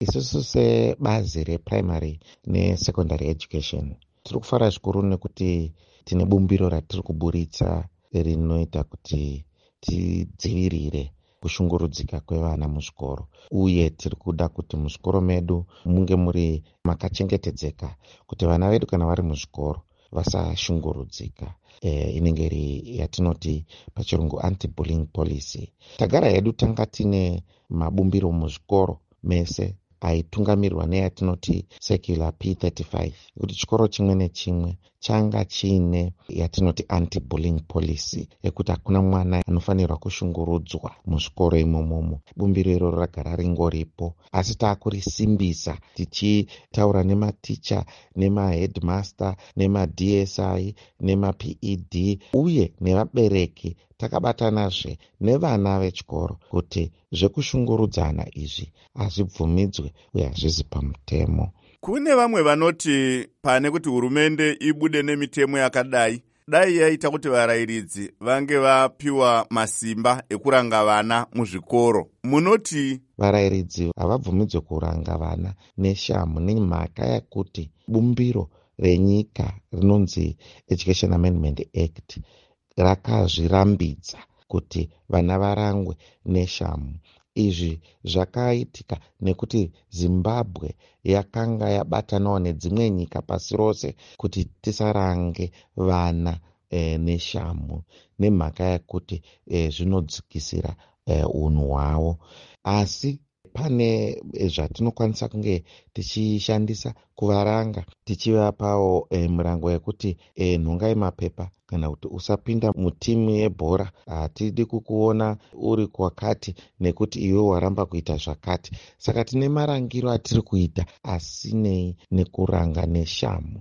isusu sebazi reprimary nesecondary education tiri kufara zvikuru nekuti tine bumbiro ratiri kuburitsa rinoita kuti tidzivirire kushungurudzika kwevana muzvikoro, uye tiri kuda kuti muzvikoro medu munge muri makachengetedzeka kuti vana vedu kana vari muzvikoro vasashungurudzika. Inenge iri yatinoti pachirungu anti-bullying policy. Tagara hedu tanga tine mabumbiro muzvikoro mese aitungamirirwa neyatinoti secular P35, kuti chikoro chimwe nechimwe changa chine yatinoti anti-bullying policy, yekuti hakuna mwana anofanirwa kushungurudzwa muzvikoro imomomo. Bumbiro iro ragara ringoripo, asi taakurisimbisa tichitaura nematicha, nemaheadmaster, nemaDSI, nemaPED uye nevabereki. Takabatanazve nevana vechikoro kuti zvekushungurudzana izvi hazvibvumidzwe uye hazvizi pamutemo. Kune vamwe vanoti pane kuti hurumende ibude nemitemo yakadai, dai yaita kuti varayiridzi vange vapiwa masimba ekuranga vana muzvikoro. Munoti varayiridzi havabvumidzwe kuranga vana neshamu nemhaka yekuti bumbiro renyika rinonzi Education Amendment Act rakazvirambidza kuti vana varangwe neshamu. Izvi zvakaitika nekuti Zimbabwe yakanga yabatanawo nedzimwe nyika pasi rose kuti tisarange vana neshamu, nemhaka yekuti zvinodzikisira unhu hwavo. Asi pane zvatinokwanisa kunge tichishandisa kuvaranga, tichivapawo mirango yekuti nhonga yemapepa, kana kuti usapinda mutimu yebhora, hatidi kukuona uri kwakati nekuti iwe waramba kuita zvakati. Saka tine marangiro atiri kuita asinei nekuranga neshamu.